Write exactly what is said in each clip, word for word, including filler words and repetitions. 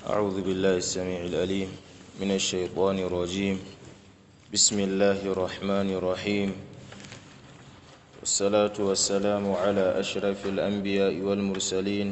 أعوذ بالله السميع العليم من الشيطان الرجيم. بسم الله الرحمن الرحيم، والصلاة والسلام على أشرف الأنبياء والمرسلين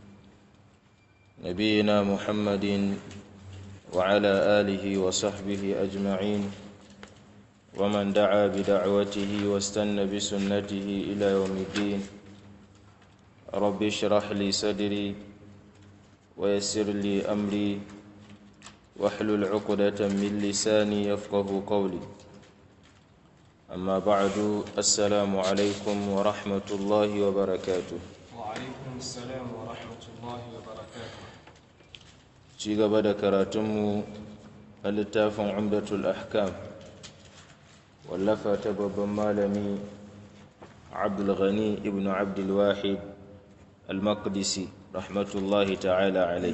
نبينا محمد وعلى آله وصحبه أجمعين، ومن دعا بدعوته واستنى بسنته إلى يوم الدين. رب اشرح لي صدري ويسر لي أمري واحلل عقدة من لساني يفقه قولي. أما بعد، السلام عليكم ورحمة الله وبركاته. وعليكم السلام ورحمة الله وبركاته. ci gaba da karatunmu a littafin umdatul ahkam wallafa ta babban malami abdulghani ibn abdulwahid al-maqdisi rahmatullahi ta'ala alai.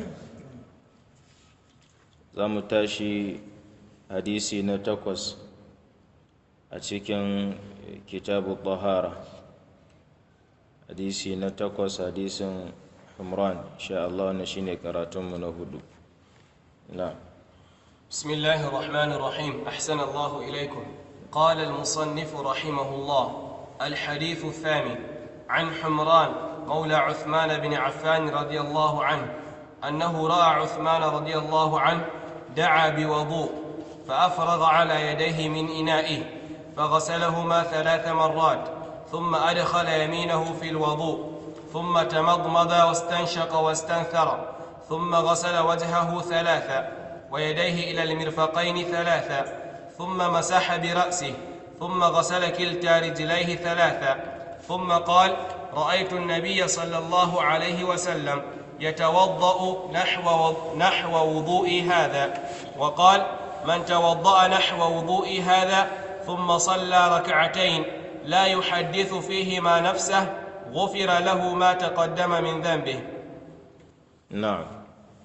za mu tashi hadisi na takwas a cikin kitabu tahara, hadisi na takwas, hadisin humran. insha Allah na shine karatunmu na hudu. نعم. بسم الله الرحمن الرحيم. أحسن الله إليكم. قال المصنف رحمه الله: الحديث الثامن عن حمران مولى عثمان بن عفان رضي الله عنه أنه رأى عثمان رضي الله عنه دعا بوضوء فأفرغ على يديه من إنائه فغسلهما ثلاث مرات ثم أدخل يمينه في الوضوء ثم تمضمض واستنشق واستنثر ثم غسل وجهه ثلاثا ويديه إلى المرفقين ثلاثا ثم مسح برأسه ثم غسل كلتا رجليه ثلاثا ثم قال: رأيت النبي صلى الله عليه وسلم يتوضأ نحو نحو وضوئي هذا. وقال: من توضأ نحو وضوئي هذا ثم صلى ركعتين لا يحدث فيهما نفسه غفر له ما تقدم من ذنبه. نعم.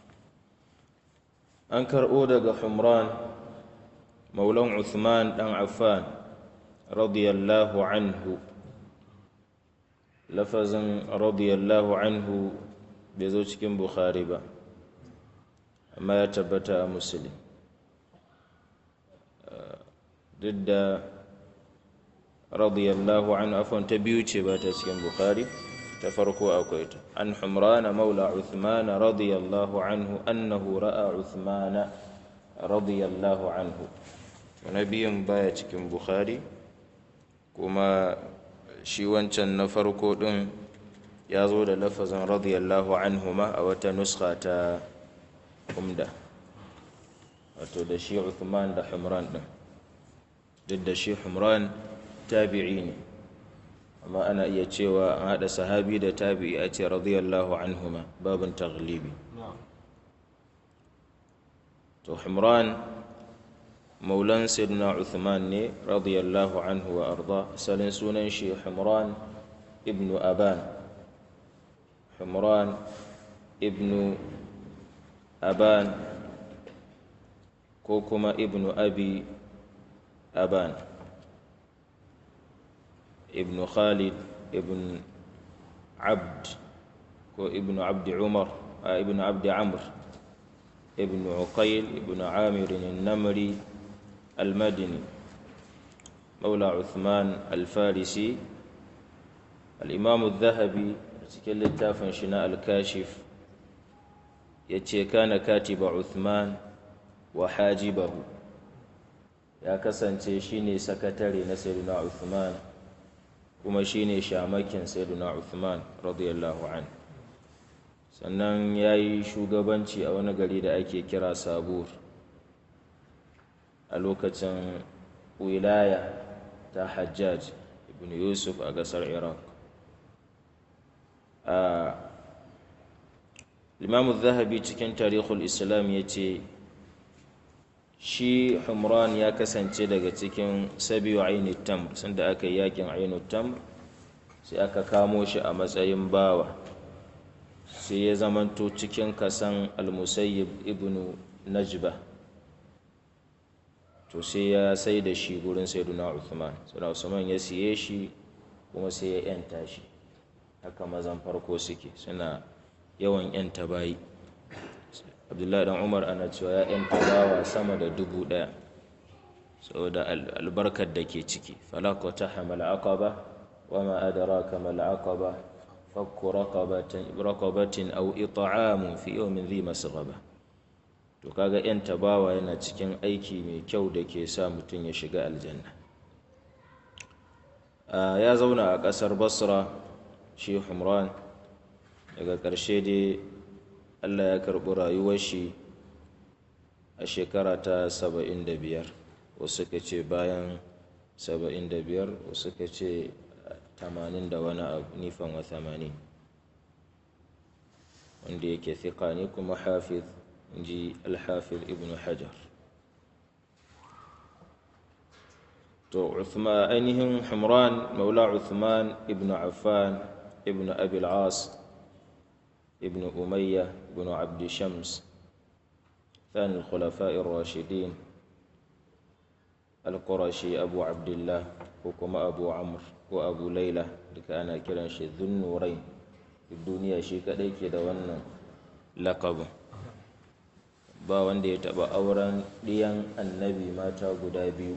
an karɓo daga humran maulan uthman ɗan affan radiyallahu anhu. lafazin radiyallahu anhu bai zo cikin bukhari ba, amma ya tabbata a muslim. duk da radiyallahu anhu afon ta biyu ce ba ta cikin bukhari, ta farko akwai ta. an humrana maula uthman radiyallahu anhu annahu ra'a uthman radiyallahu anhu. nabiyin baya cikin bukhari, kuma shi wancan na farko din ya zo da lafazin radiyallahu anhu ma a wata nuskha ta umda, wato da shi uthman da humran din. duk da shi humran tabi'i ne, amma ana iya cewa an haɗa sahabi da tabi'i a ce radiyallahu anhuma, babin taglibi. to humran maulan sayyidina uthman ne radiyallahu anhu wa arda. asalin sunan shi humran ibnu aban. humran ibnu aban ko kuma ibnu abi aban, ibnu khalid ibn abd ko ibnu abdi umar ibnu abdi amr ibnu uqayl ibnu amir al-namri al-madini maula uthman al-farisi. al-imam al-dhahabi cikin littafin shi na al-kashif yace kana katiba uthman wa hajibahu, ya kasance shine sakatare na sayyidina uthman kuma shine shamakin sayyidina uthman radiyallahu anhu. sannan yayi shugabanci a wani gari da ake kira sabur a lokacin wilaya ta hajjaj ibn yusuf a ƙasar iraq. imam zahabi cikin tarihul islam ya ce shi humran ya kasance daga cikin sabiyu ainihin tamr, sanda aka yi yakin ainihin tamr sai aka kamo shi a matsayin bawa, sai ya zamanto cikin kasan al-musayyib ibn najba. to sai ya sai da shi gurin sayyiduna uthman. sayyiduna uthman ya siye shi kuma sai ya yanta shi. haka mazan farko suke, suna yawan yanta bayi. Abdullahi dan Umar ana cewa ya yanta bawa sama da dubu ɗaya saboda albarkar da ke ciki. falaqata hamal aqaba wama adraka mal aqaba fakku raqabatin raqabatin aw it'amun fi yawmin dhi masghaba. To kaga yanta bawa yana cikin aiki mai kyau da ke sa mutum ya shiga aljanna. Ya zauna a ƙasar Basra shi Humran, daga ƙarshe dai Allah ya karɓi rayuwar shi a shekara ta saba'in da biyar, wasu suka ce bayan saba'in da biyar, wasu suka ce tamanin da wani abu, nifan wa tamanin, wanda yake thiqa ne kuma hafiz, inji al-hafiz ibn Hajar. To Uthman ainihin Humran maula Uthman ibn Affan ibn Abi al-As ibn Umayyah ibn Abd Shams ثاني الخلفاء الراشدين القرشي أبو عبد الله وكما أبو عمرو وأبو ليلى لكان كيران شي ذو النورين في الدنيا شي كدai ke da wannan laqabin. Ba wanda ya taba auren diyan annabi mata guda biyu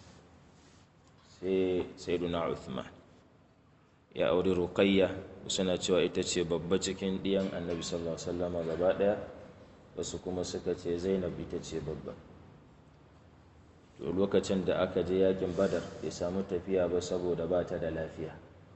sai sayyiduna Uthman. Ya auri Ruqayya, suna cewa ita ce babba cikin diyan annabi sallallahu alaihi wasallam gaba daya, wasu kuma suka ce Zainab ita ce babba. To lokacin da aka je yakin Badar bai samu tafiya ba saboda ba ta da lafiya.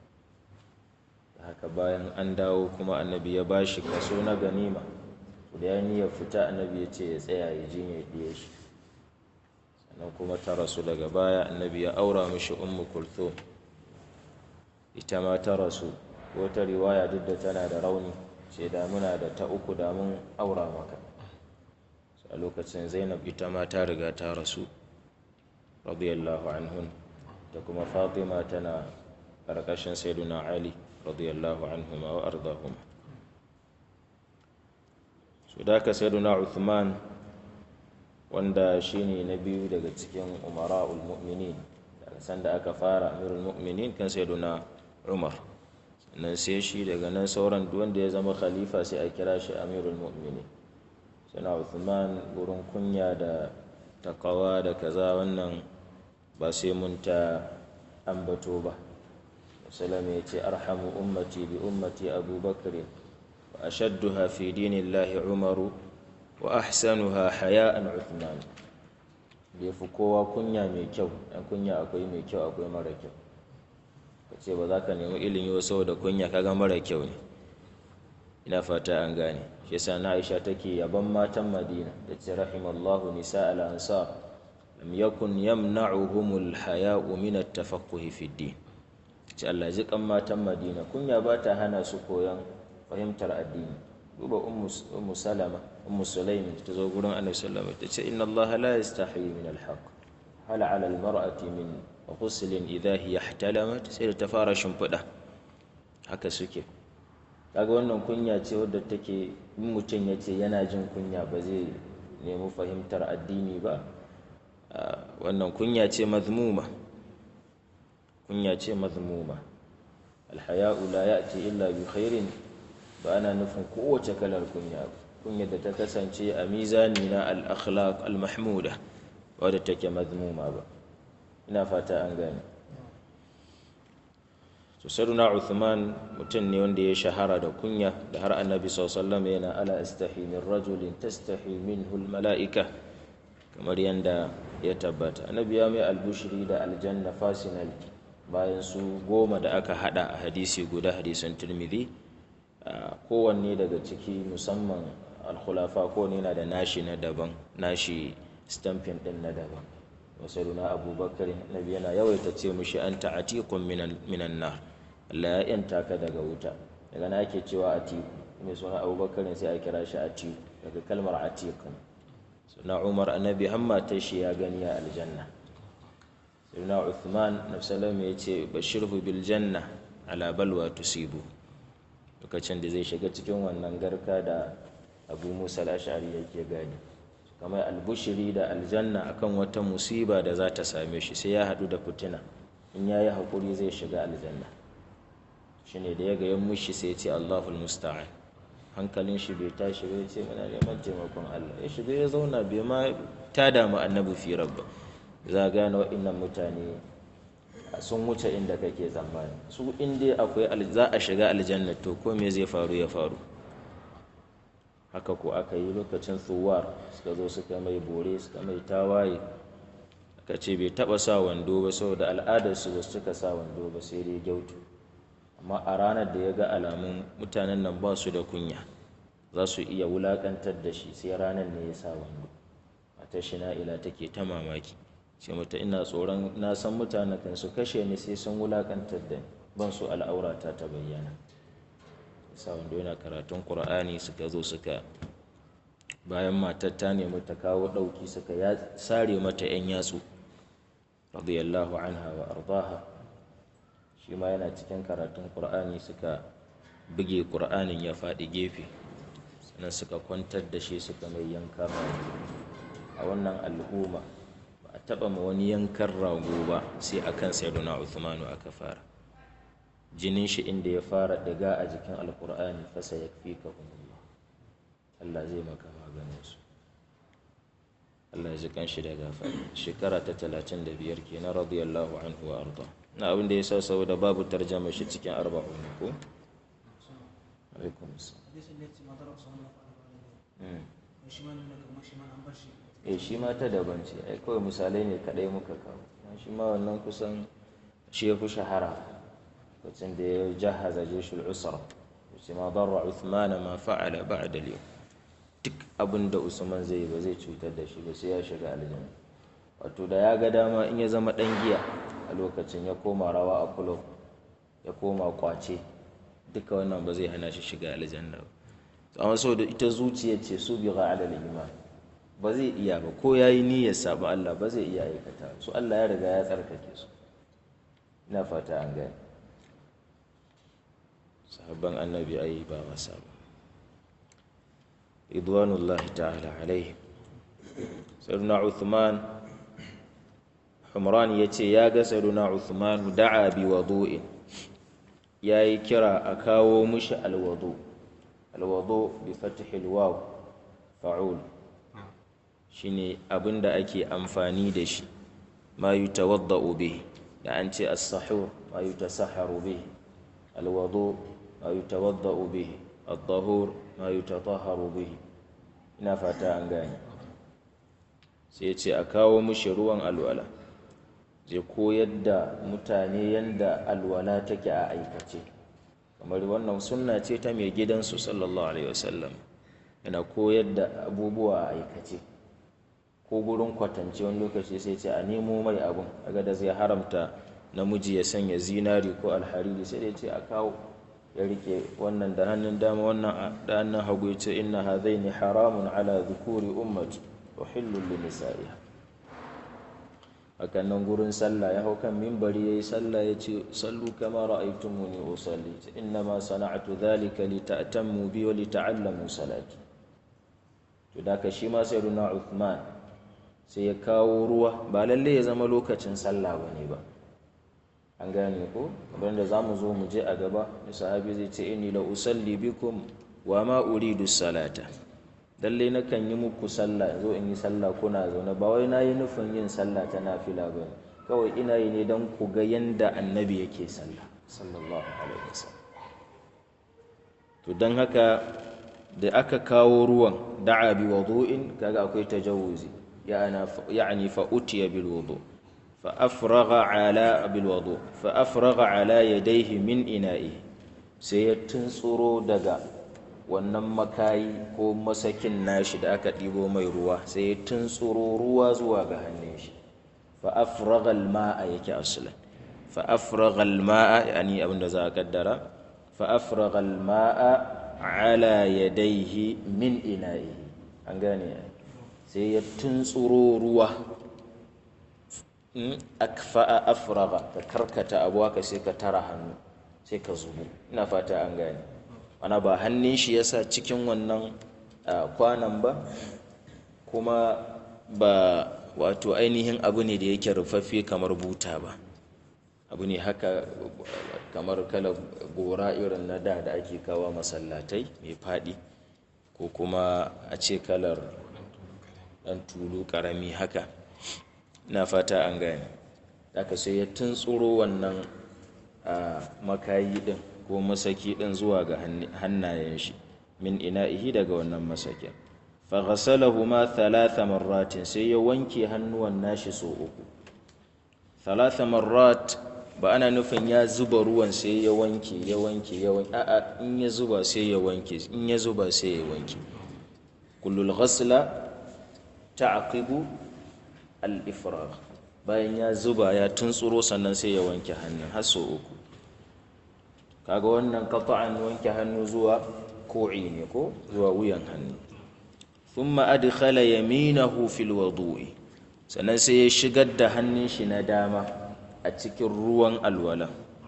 Haka bayan an dawo kuma annabi ya bashi kaso na ganima, to da ya niyyar fita annabi ya ce ya tsaya ya jinye diye shi. Sannan kuma ta rasu daga baya, annabi ya aura mishi Ummu Kulthum, ita ma ta rasu. Wata riwaya duk da tana da rauni ce da muna da ta uku da mun aura maka. A lokacin Zainab ita ma ta riga ta rasu radiyallahu anhun, da kuma Fatima tana karkashin Sayyiduna Ali radiyallahu anhuma wa ardahuma. So da ka Sayyiduna Uthman, wanda shine na biyu daga cikin umara'ul mu'minin, daga sanda aka fara amirul mu'minin kan Sayyiduna Umar, nan sai shi, daga nan sauran duk wanda ya zama khalifa sai a kira shi amirul mu'minin. Sana Uthman gurin kunya da takawa da kaza wannan ba sai mun ta ambato ba. Salama ya ce arhamu ummati bi ummati Abu Bakr wa ashadduha fi dinillahi Umaru wa ahsanuha haya'an Uthman. Bai fi kowa kunya mai kyau, dan kunya akwai mai kyau akwai mara kyau. Kace ba za ka nemi ilimi ba saboda kunya, kaga mara kyau ne. Ina fata an gane. Shi yasa na Aisha take yaban matan Madina da ce rahimallahu nisa al-ansar lam yakun yamna'uhumul haya'u min at-tafaqquh fi ad-din. Ce Allah ji kan matan Madina kunya ba ta hana su koyan fahimtar addini. Duba ummu ummu Salama ummu Sulaim ta zo gurin Annabi sallallahu alaihi wasallam ta ce inna Allah la yastahi min al-haqq hal 'ala al-mar'ati min ghuslin idha hiya ihtalamat, sai ta fara shimfida. Haka suke. Kaga wannan kunya ce wadda take in mutum ya ce yana jin kunya ba zai nemi fahimtar addini ba, wannan kunya ce mazmuma, kunya ce mazmuma. Alhaya'u la ya'ti illa bi khairin, ba ana nufin kowace kalar kunya ba. Kunya da ta kasance a mizani na al-akhlaq al-mahmuda, wadda take mazmuma ba. Ina fata an gane. To Sayyiduna Uthman mutum ne wanda ya shahara da kunya, da har Annabi sallallahu alaihi wasallam yana ala astahi min rajulin tastahi minhu almalaika, kamar yanda ya tabbata. Annabi ya mai albushiri da aljanna fasinal bayan su goma da aka hada a hadisi guda, hadisin Tirmidhi. Kowanne daga ciki musamman al-khulafa kowanne yana da nashi na daban, nashi stamping din na daban. Sayyiduna Abubakar Annabi yana yawaita ce mushi anta atiqun minan minan nar, Allah ya yanta ka daga wuta. Daga na ake cewa atiku, mai suna Abubakar sai a kira shi atiku daga kalmar atiku. Suna Umar Annabi hamma ta shi ya gani a aljanna. Suna Uthman nafsalam ya ce bashirhu bil janna ala balwa tusibu, lokacin da zai shiga cikin wannan garka da Abu Musa al-Ash'ari yake gani, kamar albushiri da aljanna akan wata musiba da za ta same shi, sai ya haɗu da fitina, in yayi haƙuri zai shiga aljanna. Shine da ya ga yan mushi sai ya ce Allahul musta'an, hankalin shi bai tashi bai ce muna neman taimakon Allah ya shiga ya zauna bai ma ta damu annabi firar ba. Za gane waɗannan mutane sun wuce inda kake tsammani. Su inda akwai za a shiga aljanna to ko me zai faru ya faru. Haka ko aka yi lokacin tsuwar suka zo suka mai bore suka mai tawaye, aka ce bai taba sa wando ba saboda al'adarsu ba su cika sa wando ba sai dai gyautu. Amma a ranar da ya ga alamun mutanen nan ba su da kunya za su iya wulakantar da shi sai ranar ne ya sa wando. Matar shi Na'ila take ta mamaki, ce mata ina tsoron na san mutanen kan su kashe ni sai sun wulakantar da ni, ban su al'aurata ta bayyana. Sa wando yana karatun Qur'ani suka zo suka bayan matar ta nemi ta kawo ɗauki suka ya sare mata 'yan yatsu radiyallahu anha wa ardaha. Shi ma yana cikin karatun Qur'ani suka buge Qur'anin ya faɗi gefe, sannan suka kwantar da shi suka mai yanka. A wannan al'umma ba a taɓa ma wani yankan rago ba sai akan Sayyiduna Uthmanu aka fara. Jinin shi inda ya fara daga a jikin alkur'ani fasa ya fi ka Allah Allah zai maka maganin su. Allah ya ji kan shi da gafara. Shekara ta talatin da biyar kenan radiyallahu anhu wa arda. Na abin da ya sa saboda babu tarjama shi cikin arba'un ko alaikum eh shi ma ta daban ce ai kawai misalai ne kadai muka kawo. Shi ma wannan kusan shi ya fi shahara lokacin da ya jahaza jeshul usra, wace ma darra Uthman ma fa'ala ba'da al-yawm. Duk abin da Usman zai yi ba zai cutar da shi ba sai ya shiga aljanna. Wato da ya ga dama in ya zama dan giya a lokacin ya koma rawa a kulo ya koma kwace, duka wannan ba zai hana shi shiga aljanna ba. Amma saboda ita zuciya ce su bi ga alal iman ba zai iya ba, ko yayi niyyar saba Allah ba zai iya aikata su. Allah ya riga ya tsarkake su. Ina fata an gane. Sahabban annabi ai ba wasa ba ridwanullahi ta'ala alaihi. Sayyiduna Uthman, Humran yace ya ga Sayyiduna Uthman da'a bi wudu'in, yayi kira a kawo mushi alwudu. Alwudu bi fathi alwaw fa'ul, shine abinda ake amfani da shi. Ma yutawaddau bihi, da an ce as-sahur ma yutasahharu bihi. Alwudu ma yutawaddau bihi, ad-dahur ma yutatahharu bihi. Ina fata an gane. Sai ya ce a kawo mushi ruwan alwala, zai koyar da mutane yanda alwala take a aikace. Kamar wannan sunna ce ta mai gidansu sallallahu alaihi wasallam, yana koyar da abubuwa a aikace. Ko gurin kwatance wani lokaci sai ce a nemo mai abun, kaga da zai haramta namiji ya sanya zinari ko alhariri sai dai ce a kawo, ya rike wannan da hannun dama wannan da hannun hagu ya ce inna hadaini haramun ala dhukuri ummati wa hillun li nisa'iha. Hakan nan gurin sallah ya hau kan minbari yayi sallah ya ce sallu kama ra'aytumuni usalli inna ma sana'tu dhalika li ta'tammu bi wa li ta'allamu salati. To da ka shi ma Sayyiduna Uthman sai ya kawo ruwa, ba lalle ya zama lokacin sallah bane ba. An gane ko abinda za mu zo mu je a gaba, da sahabi zai ce inni la usalli bikum wa ma uridu salata, lalle na kan yi muku sallah, zo in yi sallah kuna zaune, ba wai na yi nufin yin sallah ta nafila ba, kawai ina yi ne don ku ga yanda annabi yake sallah sallallahu alaihi wasallam. To don haka da aka kawo ruwan da'a bi wudu'in, kaga akwai tajawuzi, ya'ani fa utiya bil wudu' فأفرغ على بالوضوء فأفرغ على يديه من إنائه, sai ya tuntsuro daga wannan makayi ko masakin nashi da aka ɗibo mai ruwa, sai ya tuntsuro ruwa zuwa ga hannun shi. فأفرغ الماء yake aslan, فأفرغ الماء yani abinda za a kaddara فأفرغ الماء على يديه من إنائه. an gane, sai ya tuntsuro ruwa. Akfa'a afraga, ka karkata abu haka sai ka tara hannu sai ka zubo. Ina fata an gane. Ana ba hannun shi yasa cikin wannan kwanan ba, kuma ba wato ainihin abu ne da yake rufaffe kamar buta ba. abu ne haka kamar kalar gora irin na da da ake kawo masallatai mai faɗi, ko kuma a ce kalar ɗan tulu ƙarami haka, na fata an gane. Haka sai ya tuntsuro wannan a makayi ɗin ko masaki ɗin zuwa ga hannayen shi, min ina'ihi daga wannan masakin. faghasalahuma thalatha marratin, sai ya wanke hannuwan nashi so uku. Thalatha marrat ba ana nufin ya zuba ruwan sai ya wanke ya wanke ya wanke, a'a in ya zuba sai ya wanke, in ya zuba sai ya wanke. kullul ghasla ta'qibu al-ifragh, bayan ya zuba ya tuntsuro sannan sai ya wanke hannun har so uku. kaga wannan qata'an wanke hannu zuwa ko'i ne ko zuwa wuyan hannu. thumma adkhala yaminahu fil wudu'i, sannan sai ya shigar da hannun shi na dama a cikin ruwan alwala,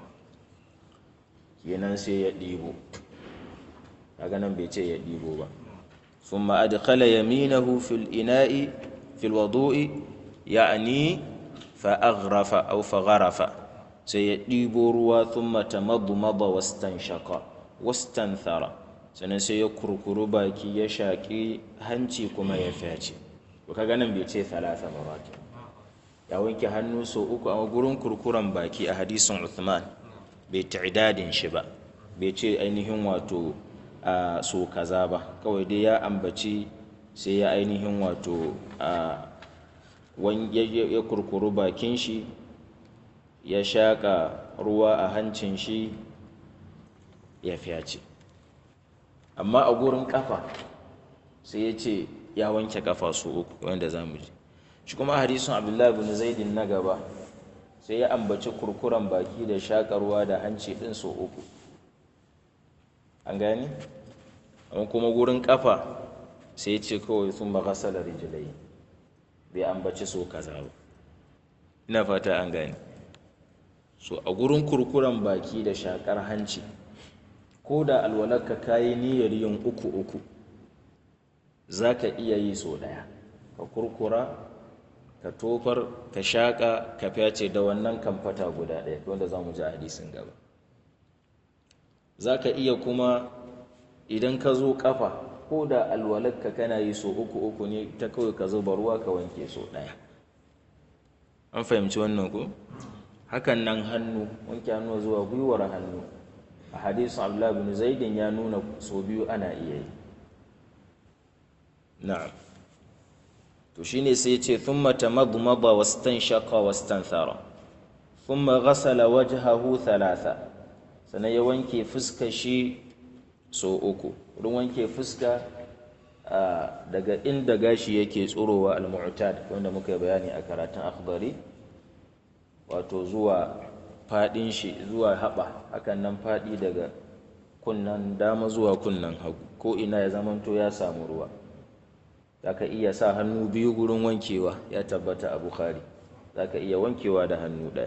kenan sai ya ɗibo, kaga nan bai ce ya ɗibo ba. thumma adkhala yaminahu fil ina'i fil wudu'i ya'ni fa aghrafa aw fa gharafa, sai ya ɗibo ruwa. thumma tamadmada wastanshaqa wastanthara, sannan sai ya kurkuru baki ya shaƙi hanci kuma ya fyace. to kaga nan bai ce thalatha marat, ya wanke hannu so uku a gurin kurkuran baki a hadisin Uthman bai ta'idadin shi ba, bai ce ainihin wato a so kaza ba, kawai dai ya ambaci sai ya ainihin wato a ya kurkuru bakin shi ya shaƙa ruwa a hancin shi ya fyace. amma a gurin kafa sai ya ce ya wanke kafa so uku, wanda za mu ji shi kuma hadisin Abdullahi bin Zaidin na gaba sai ya ambaci kurkuren baki da shakarwa da hanci din so uku, an gani. amma kuma gurin kafa sai ya ce kawai sun ba ghasala rijlai, bai ambaci so kaza ba, ina fata an gani. so a gurin kurkuren baki da shakar hanci, ko da alwalarka kayi niyyar yin uku uku, za ka iya yi so ɗaya, ka kurkura ka tofar ka shaƙa ka fyace da wannan kamfata guda ɗaya, wanda za mu ji a hadisin gaba. za ka iya kuma idan ka zo ƙafa, ko da alwalarka kana yi so uku uku ne, ta kawai ka zuba ruwa ka wanke so ɗaya. an fahimci wannan ko? hakan nan hannu, wanke hannu zuwa gwiwar hannu, a hadisin Abdullah bin Zaidin ya nuna so biyu ana iya yi. na'am. to shine sai ya ce thumma tamadmada wastanshaqa wastanthara thumma ghasala wajhahu thalatha, sannan ya wanke fuskar shi so uku. wurin wanke fuska daga inda gashi yake tsurowa al-mu'tad, wanda muka yi bayani a karatun akhdari, wato zuwa fadin shi zuwa haba, hakan nan fadi daga kunnan dama zuwa kunnan hagu, ko ina ya zamanto ya samu ruwa. zaka iya sa hannu biyu gurin wankewa, ya tabbata a Bukhari, zaka iya wankewa da hannu daya.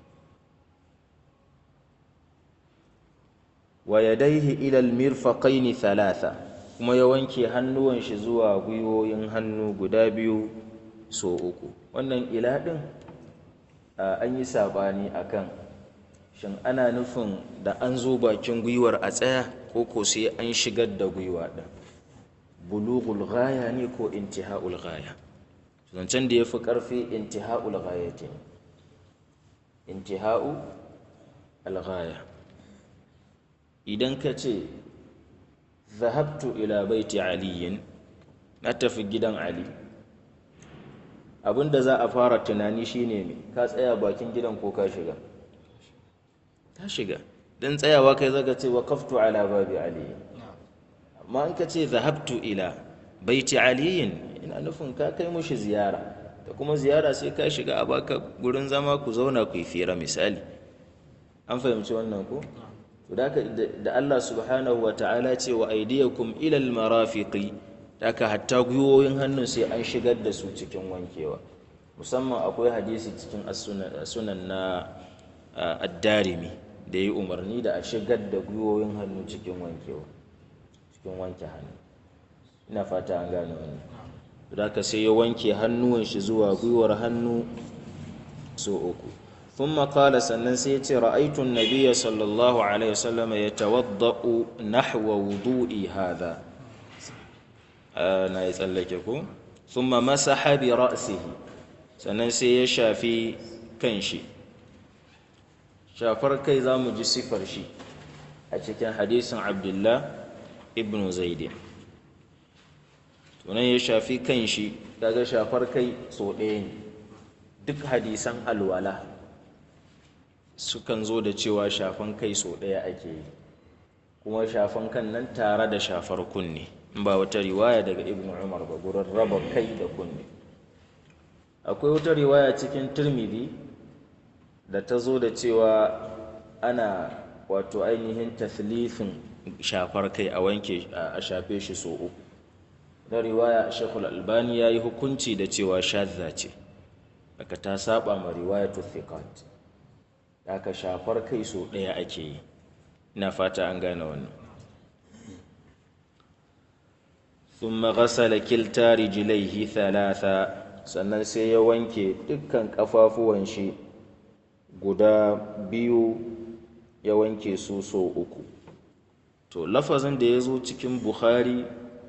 wa yadayhi ila almirfaqayn thalatha, kuma ya wanke hannuwan shi zuwa gwiwoyin hannu guda biyu so uku. wannan ila din an yi sabani akan shin ana nufin da an zo bakin gwiwar a tsaya, ko ko sai an shigar da gwiwa din, bulughul ghaya ne ko intihaul ghaya. zancen da ya fi ƙarfi intihaul ghaya ce, intihau al-ghaya. idan ka ce zahabtu ila baiti aliyin, na tafi gidan Ali, abinda za a fara tunani shine me, ka tsaya bakin gidan ko ka shiga? ka shiga, dan tsayawa kai zaka ce waqaftu ala babi aliyin. amma in ka ce zahabtu ila baiti aliyin, ina nufin ka kai mushi ziyara, da kuma ziyara sai ka shiga a baka gurin zama ku zauna ku yi fira misali. an fahimci wannan ko? da Allah subhanahu wa ta'ala ce wa aydiyakum ila almarafiqi, daka hatta gwiwoyin hannun sai an shigar da su cikin wankewa. musamman akwai hadisi cikin sunan na ad-Darimi da yi umarni da a shigar da gwiwoyin hannu cikin wankewa, cikin wanke hannu. ina fata an gane wannan. da ka sai ya wanke hannuwan shi zuwa gwiwar hannu so uku. thumma qala sannan sai ya ce ra'aytu an-nabiyya sallallahu alaihi wasallam yatawaddau nahwa wudu'i hadha na yi tsallake ko thumma masaha bi ra'sihi sannan sai ya shafi kanshi shafar kai zamu ji sifar shi a cikin hadisin Abdullah ibn Zaid to nan ya shafi kanshi daga shafar kai so ɗaya ne duk hadisan alwala sukan zo da cewa shafan kai so ɗaya ake yi kuma shafan kan nan tare da shafar kunne in ba wata riwaya daga ibn Umar ba gurin raba kai da kunne akwai wata riwaya cikin Tirmidhi da ta zo da cewa ana wato ainihin tathlifin shafar kai a wanke a shafe shi so uku da riwaya Sheikhul Albani yayi hukunci da cewa shadda ce aka ta saba ma riwayatu thiqat aka shafar kai so daya ake yi ina fata an gane wannan thumma ghasala kilta rijlaihi thalatha sannan sai ya wanke dukkan kafafuwan shi guda biyu ya wanke su so uku to lafazin da ya zo cikin Bukhari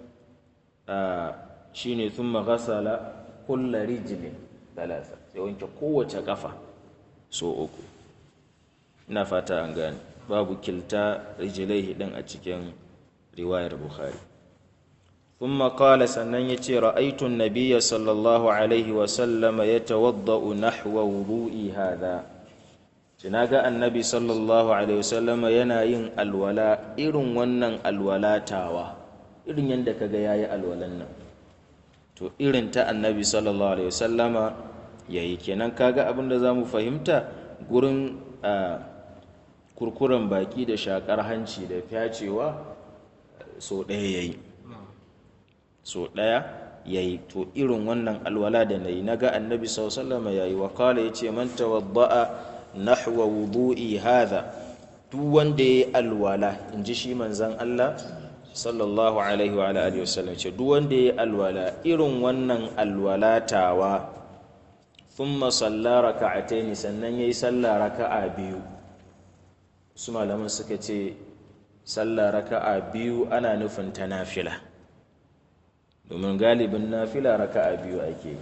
shine thumma ghasala kullu rijlin thalatha sai wanke kowace kafa so uku ina fata an gane babu kilta rijlaihi din a cikin riwayar Bukhari thumma qala sannan yace ra'aytu an-nabiyya sallallahu alaihi wa sallam yatawaddau nahwa wudu'i hadha ga annabi sallallahu alaihi wa sallam yana yin alwala irin wannan alwalatawa irin yanda kaga yayi alwalan nan to irin ta annabi sallallahu alaihi wa sallama yayi kenan kaga abinda zamu fahimta gurin kurkuren baki da shakar hanci da fyacewa so ɗaya yayi so ɗaya yayi to irin wannan alwala da nayi naga annabi sallallahu alaihi wasallam yayi wa kala yace man tawadda'a nahwa wudu'i hadha duk wanda yayi alwala inji shi manzon Allah sallallahu alaihi wa alihi wasallam ce duk wanda yayi alwala irin wannan alwalatawa thumma salla raka'ataini sannan yayi sallah raka'a biyu su malaman suka ce sallah raka'a biyu ana nufin ta nafila domin galibin nafila raka'a biyu ake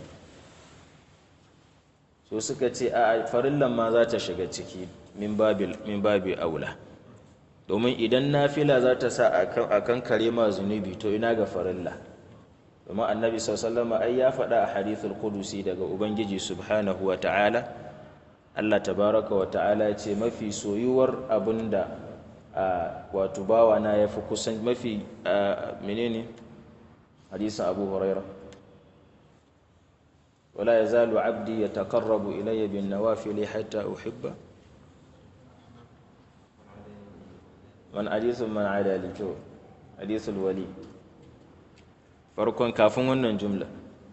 so suka ce a farillan ma za ta shiga ciki min babil min babi aula domin idan nafila za ta sa akan kare ma zunubi to ina ga farilla domin annabi sallallahu alaihi wasallam ai ya faɗa a hadithul qudusi daga ubangiji subhanahu wa ta'ala Allah tabaraka wa ta'ala ce mafi soyuwar abinda wato bawa na yafi kusan mafi menene hadisin Abu Hurairah wala yazalu abdi yataqarrabu ilayya bin nawafil hatta uhibba man hadithun man adali to hadithul wali farkon kafin wannan jumla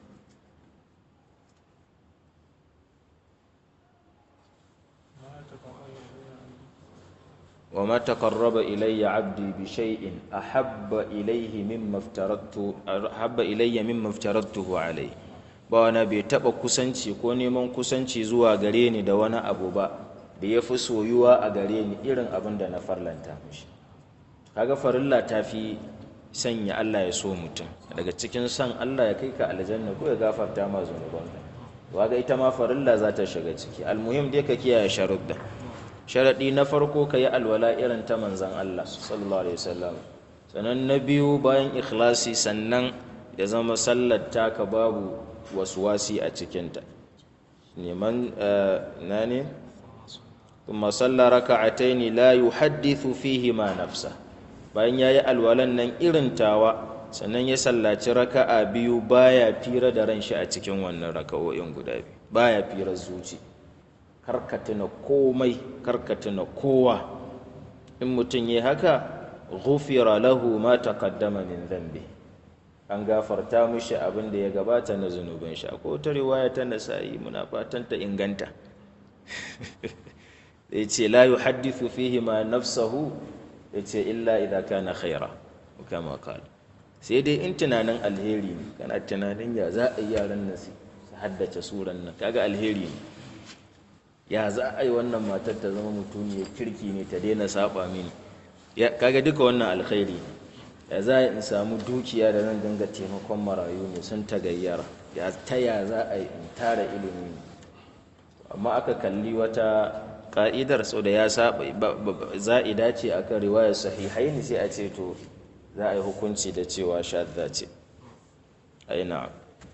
وما تقرب إلي عبدي بشيء أحب إليه مما افترضت أحب إلي مما افترضته عليه ba wani bai taɓa kusanci ko neman kusanci zuwa gare ni da wani abu ba da ya fi soyuwa a gare ni irin abin da na farlanta mishi kaga farilla ta fi sanya Allah ya so mutum daga cikin san Allah ya kai ka aljanna ko ya gafarta ma zunubanka kaga ita ma farilla za ta shiga ciki almuhim dai ka kiyaye sharuɗa sharaɗi na farko ka yi alwala irin ta manzan Allah sallallahu alaihi wasallam sannan na biyu bayan ikhlasi sannan ya zama sallar taka babu waswasi a cikinta neman na ne kuma sallar raka'ataini la yuhaddithu fihi ma nafsa bayan yayi alwalan nan irin tawa sannan ya sallaci raka'a biyu baya fira da ran shi a cikin wannan raka'o'in guda biyu baya fira zuci karkatuna komai karkatuna kowa in mutum yi haka ghufira lahu ma taqaddama min dhanbi an gafarta mishi abin da ya gabata na zunubin shi akwai wata riwaya ta Nasa'i muna fatan ta inganta yace la yuhaddithu fihi ma nafsuhu yace illa idza kana khaira kama qala sai dai in tunanin alheri ne kana tunanin ya za a yi yaran nan su haddace suran nan kaga alheri ne ya za a yi wannan matar ta zama mutuniyar kirki ne ta daina saba mini, kaga duka wannan alkhairi. Ya za in samu dukiya da zan dinga taimakon marayu ne sun ta gayyara, ya ta ya za a yi in tara ilimi ne. Amma aka kalli wata ka'idar sau da ya saba za'ida ce akan riwayar sahihaini sai a ce to za a yi hukunci da cewa shadda ce. Aina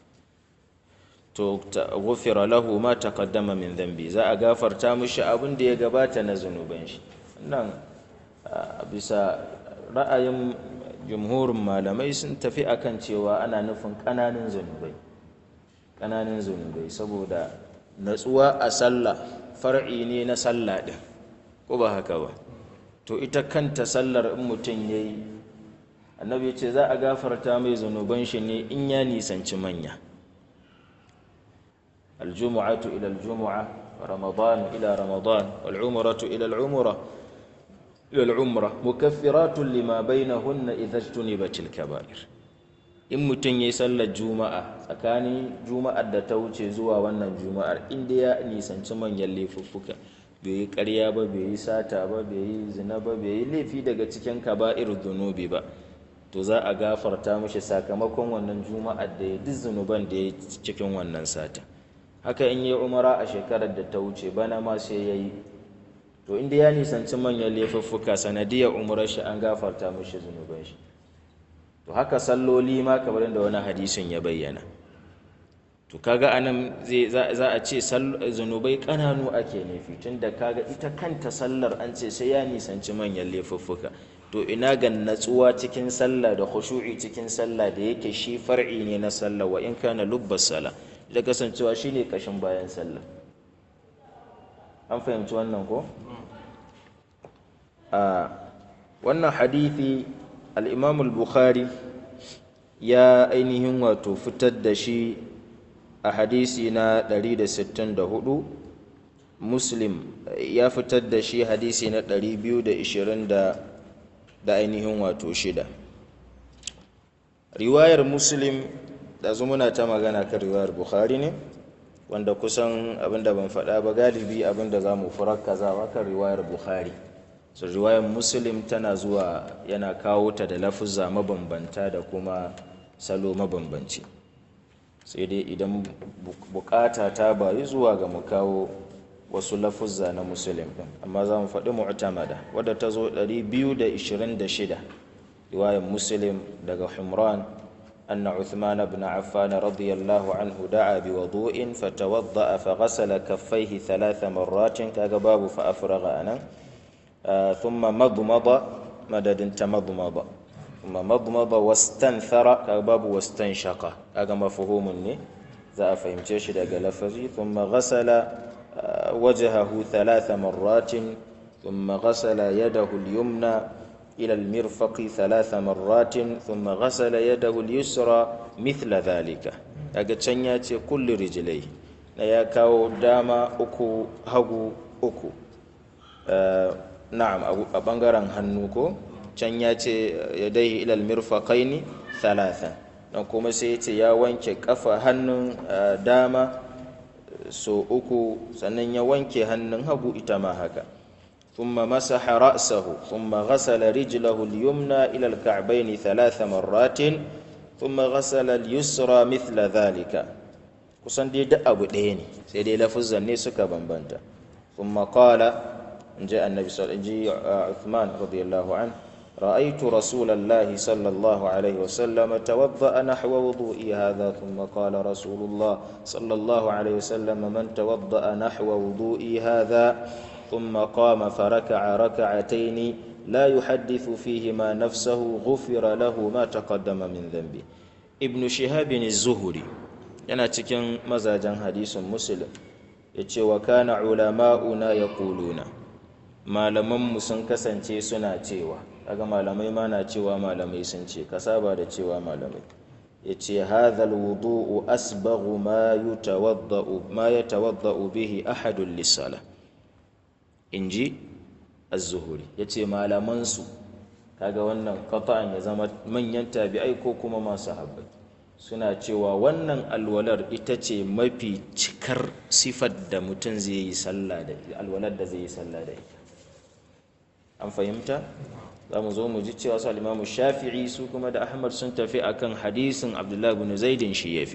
to ghufira lahu ma taqaddama min dhanbi, za a gafarta mishi abin da ya gabata na zunuban shi. Nan bisa ra'ayin jumhurin malamai sun tafi akan cewa ana nufin ƙananan zunubai, ƙananan zunubai saboda natsuwa a sallah far'i ne na sallah ɗin, ko ba haka ba. To ita kanta sallar in mutum ya yi, annabi ya ce za a gafarta mai zunuban shi ne in ya nisanci manya. aljumu'atu ila aljumu'a, ramadan ila ramadan, wal'umratu ila al'umra ila al'umra mukaffiratun lima bainahunna idza ijtunibatil kaba'ir. In mutum ya yi sallar juma'a tsakanin juma'ar da ta wuce zuwa wannan juma'ar, inda ya nisanci manyan laifuffuka, bai yi ƙarya ba, bai yi sata ba, bai yi zina ba, bai yi laifi daga cikin kaba'ir dhunubi ba, to za a gafarta mishi sakamakon wannan juma'ar da ya duk zunuban da ya cikin wannan sata. Haka in yi umara a shekarar da ta wuce, bana ma sai ya yi, to inda ya nisanci manyan laifuffuka sanadiyar umarar shi an gafarta mishi zunuban shi. To haka salloli ma kamar da wani hadisin ya bayyana. To kaga anan zai za a ce zunubai kananu ake nufi, tunda kaga ita kanta sallar an ce sai ya nisanci manyan laifuffuka. To ina ga natsuwa cikin sallah da khushu'i cikin sallah da yake shi far'i ne na sallah, wa in kana lubbas sala, da kasancewa shine kashin bayan sallah. An fahimci wannan ko? A wannan hadisi al-Imam al-Bukhari ya ainihin wato fitar da shi a hadisi na ɗari da sittin da hudu, Muslim ya fitar da shi hadisi na ɗari biyu da ishirin da ainihin wato shida. Riwayar Muslim da muna ta magana kan riwayar Bukhari ne, wanda kusan abinda ban faɗa ba galibi abinda za mu furakkazawa kan riwayar Bukhari. So riwayar Muslim tana zuwa yana kawo ta da lafuzza mabambanta da kuma salo mabambanci, sai dai idan bukata ta bayi zuwa ga mu kawo wasu lafuzza na Muslim din, amma za mu faɗi mu'tamada wadda ta zo ɗari biyu da ishirin da shida, riwayar Muslim daga Humran anna Uthman ibn Affan radiyallahu anhu da'a bi wudu'in fatawadda'a faghasala kaffayhi thalatha marratin, kaga babu fa afragha anan. ثم مضمض مدد تمضمض ثم مضمض واستنثر كباب واستنشق هذا مفهوم ني ذا فهمتش daga lafazi. ثم غسل وجهه ثلاث مرات ثم غسل يده اليمنى إلى المرفق ثلاث مرات ثم غسل يده اليسرى مثل ذلك. daga can ya ce kulli rijlai na ya kawo dama uku hagu uku. Na'am, a bangaren hannu ko can ya ce yadaihi ilal mirfaqaini thalathan, dan kuma sai ya ce ya wanke kafa hannun dama so uku, sannan ya wanke hannun hagu ita ma haka. thumma masaha ra'sahu thumma ghasala rijlahu al-yumna ila al-ka'bayn thalatha marratin thumma ghasala al-yusra mithla dhalika. kusan dai duk abu ɗaya ne, sai dai lafuzan ne suka bambanta. thumma qala جاء النبي صلى الله عليه وسلم عثمان رضي الله عنه رأيت رسول الله صلى الله عليه وسلم توضأ نحو وضوئي هذا ثم قال رسول الله صلى الله عليه وسلم من توضأ نحو وضوئي هذا ثم قام فركع ركعتين لا يحدث فيهما نفسه غفر له ما تقدم من ذنبه. ابن شهاب الزهري yana cikin mazajen hadisin Muslim yace wa kana ulama'una yaquluna, malamanmu sun kasance suna cewa, kaga malamai ma na cewa malamai sun ce, ka saba da cewa malamai. yace hadha alwudu'u asbaghu ma yatawadda'u ma yatawadda'u bihi ahadun lis-salah, inji az-Zuhri. yace malaman su, kaga wannan qata'an ya zama manyan tabi'ai ko kuma masu sahabbai, suna cewa wannan alwalar ita ce mafi cikar sifar da mutum zai yi sallah da alwalar da zai yi sallah da ita. An fahimta? za mu zo mu ji cewa su al-Imam Shafi'i su kuma da Ahmad sun tafi akan hadisin Abdullah ibn Zaid shi yafi.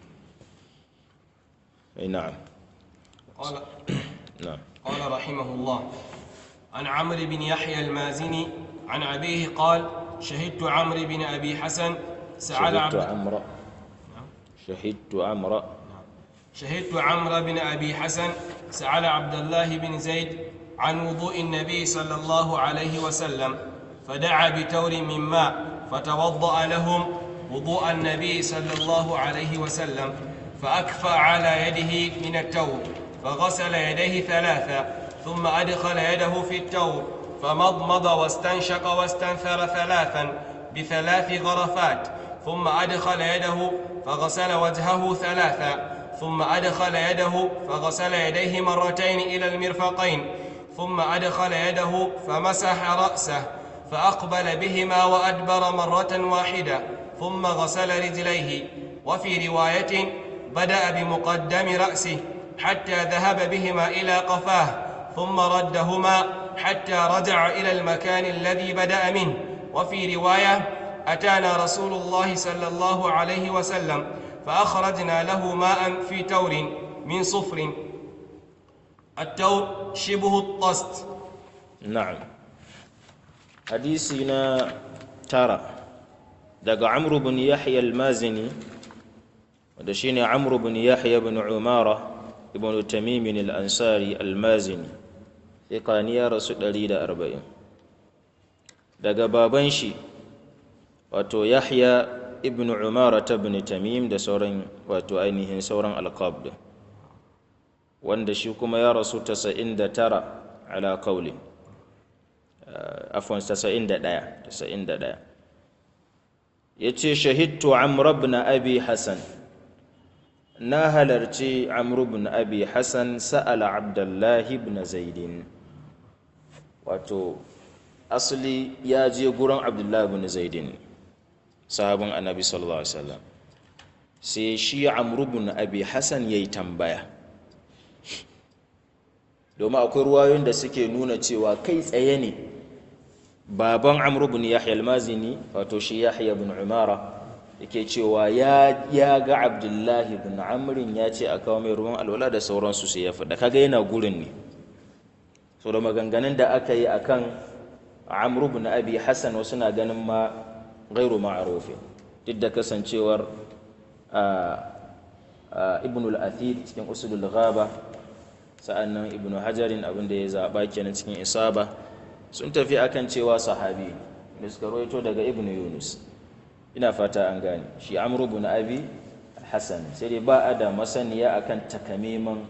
Ai na'am. قال Na'am. قال رحمه الله عن عمرو بن يحيى المازني عن أبيه قال شهدت عمرو بن أبي حسن سأل شهدت عبد عمرو شهدت عمرو شهدت عمرو بن أبي حسن سأل عبد الله بن زيد عن وضوء النبي صلى الله عليه وسلم فدعا بتور من ماء فتوضأ لهم وضوء النبي صلى الله عليه وسلم فأكفأ على يده من التور فغسل يديه ثلاثا ثم أدخل يده في التور فمضمض واستنشق واستنثر ثلاثا بثلاث غرفات ثم أدخل يده فغسل وجهه ثلاثا ثم أدخل يده فغسل يديه مرتين إلى المرفقين ثم أدخل يده فمسح رأسه فأقبل بهما وأدبر مرة واحدة ثم غسل رجليه. وفي رواية بدأ بمقدم رأسه حتى ذهب بهما إلى قفاه ثم ردهما حتى رجع إلى المكان الذي بدأ منه. وفي رواية أتانا رسول الله صلى الله عليه وسلم فأخرجنا له ماء في تور من صفر التور شبه الطست. نعم. حديثنا ترى دق عمرو بن يحيى المازني ودشيني عمرو بن يحيى بن عمارة ابن تميم الأنصاري المازني ثقانية رسول الله أربعين دق بابنشي wato Yahya ibn Umara ibn Tamim da sauran wato ainihin sauran alqab da wanda shi kuma ya rasu tasa'in da tara ala qawli afwan tasa'in da ɗaya tasa'in da ɗaya yace shahidtu Amr ibn Abi Hasan na halarci Amr ibn Abi Hasan sa'ala Abdullah ibn Zaid wato asali ya je gurin Abdullah ibn Zaid sahabin annabi sallallahu alaihi wasallam sai shi Amr ibn Abi Hasan yayi tambaya domin akwai ruwayoyin da suke nuna cewa kai tsaye ne baban Amr ibn Yahya al-Mazini wato shi Yahya ibn Umara yake cewa ya ya ga Abdullah ibn Amr ya ce a kawo mai ruwan alwala da sauransu sai ya fada kaga yana gurin ne so da maganganun da aka yi akan Amr ibn Abi Hasan wasu na ganin ma غير معروف ضد كسنچewar ibn al-athir cikin usul al-ghaba sa'annan ibn hajarin abinda ya zaba kenan cikin isaba sun tafi akan cewa sahabi ne suka rawaito daga ibn yunus ina fata an gane shi amr ibn abi hasan sai dai ba a da masaniya akan takamiman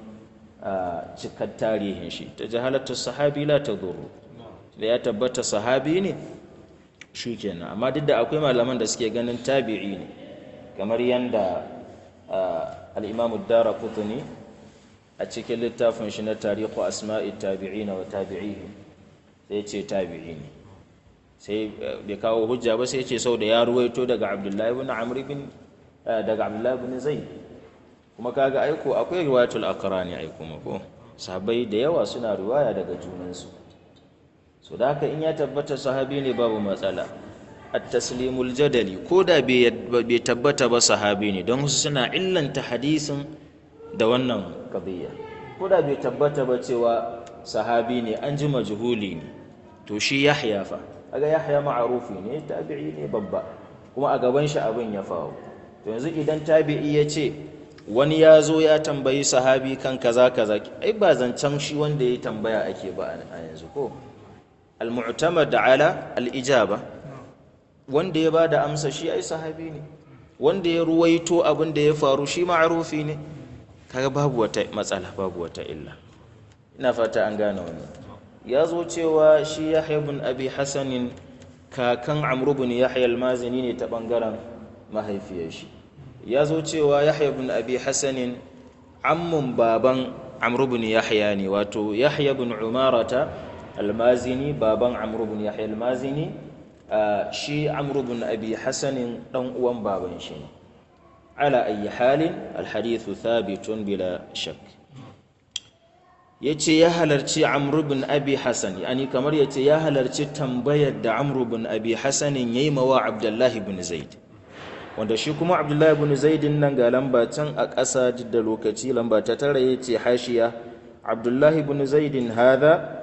cikar tarihin shi ta jahalatu sahabi la tadurru da ya tabbata sahabi ne shi kenan amma duk da akwai malaman da suke ganin tabi'i ne kamar yanda al-Imam ad-Daraqutni a cikin littafin shi na tarihu asma'i tabi'ina wa tabi'ihim sai ce tabi'i ne sai bai kawo hujja ba sai ce sau da ya ruwaito daga Abdullahi ibn Amr ibn daga Abdullahi ibn Zaid kuma kaga aiko akwai riwayatul aqrani aiko mako sahabbai da yawa suna riwaya daga junansu so da haka in ya tabbata sahabi ne babu matsala at-taslimul jadali ko da bai tabbata ba sahabi ne don su suna illanta hadisin da wannan qadiyya ko da bai tabbata ba cewa sahabi ne an ji majhuli ne to shi Yahya fa aga Yahya ma'rufi ne tabi'i ne babba kuma a gaban shi abin ya faru to yanzu idan tabi'i ya ce wani ya zo ya tambayi sahabi kan kaza kaza ai ba zancen shi wanda ya tambaya ake ba a yanzu ko al-mu'tamad ala al-ijaba wanda ya bada amsa shi ai sahabi ne wanda ya ruwaito abin da ya faru shi ma'rufi ne kaga babu wata matsala babu wata illa ina fata an gane wannan ya zo cewa shi Yahya ibn Abi Hasan kakan Amr ibn Yahya al-Mazini ne ta bangaren mahaifiyar shi ya zo cewa Yahya ibn Abi Hasan ammun baban Amr ibn Yahya ne wato Yahya ibn Umarata al-Mazini baban Amr ibn Yahya al-Mazini shi Amr ibn Abi Hasan dan uwan baban shi ne ala ayi halin alhadithu thabitun bila shak. yace ya halarci Amr ibn Abi Hasan, yani kamar yace ya halarci tambayar da Amr ibn Abi Hasan yayi mawa Abdullah ibn Zaid, wanda shi kuma Abdullah ibn Zaid nan ga lamba can a ƙasa da lokaci lamba ta tara yace hashiya Abdullah ibn Zaid hadha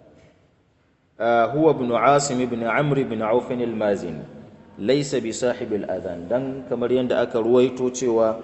huwa ibn Asim ibn Amr ibn Auf al-Mazini laysa bi sahib al-adhan, dan kamar yanda aka ruwaito cewa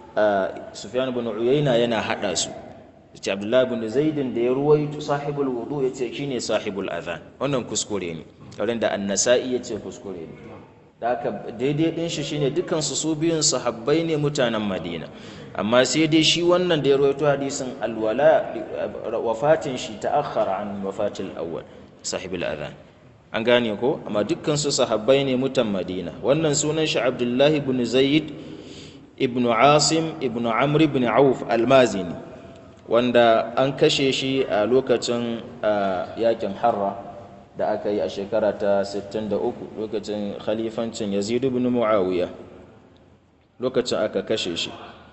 Sufyan ibn Uyayna yana hada su, yace Abdullah ibn Zaid da ya ruwaito sahibul wudu yace shine sahibul adhan, wannan kuskure ne, kamar da An-Nasa'i yace kuskure ne. da haka daidai din shi shine dukkan su su biyun sahabbai ne mutanen Madina, amma sai dai shi wannan da ya ruwaito hadisin alwala wafatin shi ta'akhkhara an wafatil awwal sahibul adhan, an gane ko, amma dukkan su sahabbai ne mutan Madina. Wannan sunan shi Abdullah ibn Zaid ibn Asim ibn Amr ibn Auf al-Mazini, wanda an kashe shi a lokacin yakin Harra da aka yi a shekara ta sittin da uku lokacin khalifancin Yazid ibn Muawiya, lokacin aka kashe shi.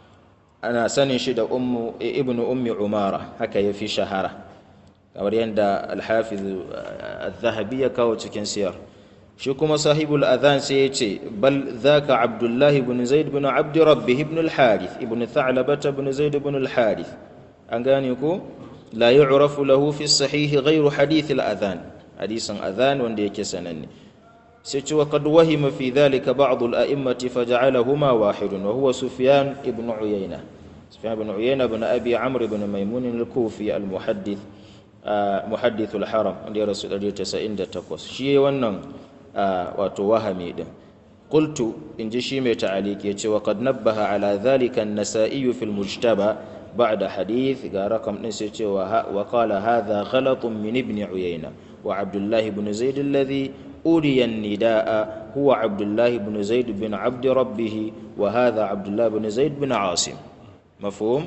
Ana sanin shi da ummu ibn ummi Umara, haka yafi shahara, kamar yadda al-Hafiz al-Dhahabi ya kawo cikin siyar. Shi kuma sahibul adhan sai ya ce bal dhaka Abdullah ibn Zaid ibn Abd Rabbih ibn al-Harith ibn Tha'labah ibn Zaid ibn al-Harith, an gane ko, la yu'rafu lahu fi as-sahih ghayru hadith al-adhan, hadisin adhan wanda yake sananne. sai ce wa qad wahima fi dhalika ba'd al-a'immati faja'alahuma wahidun wa huwa Sufyan ibn Uyayna. Sufyan ibn Uyayna ibn Abi Amr ibn Maymun al-Kufi al-muhaddith muhaddith al-Haram, wanda ya rasu ɗari tasa'in da takwas. shi wannan wato wahami din. qultu inji shi mai ta'aliki yace wa qad nabbaha ala dhalika an-Nasa'i fi al-Mujtaba ba'da hadith, ga rakam din sai ce wa qala hadha ghalatun min ibn Uyayna wa Abdullah ibn Zaid alladhi أولي النداء هو عبد الله بن زيد بن عبد ربه وهذا عبد الله بن زيد بن عاصم. مفهوم؟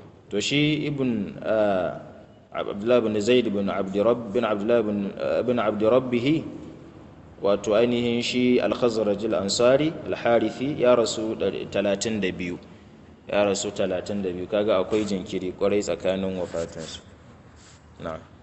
تشي ابن آه عبد الله بن زيد بن عبد رب بن عبد الله بن, آه بن عبد ربه وتؤنيه شي الخزرج الأنصاري الحارثي يا رسول ثلاثين دبيو يا رسول ثلاثين دبيو كاغا أكوي جنكري قريس أكانون وفاتنس. نعم.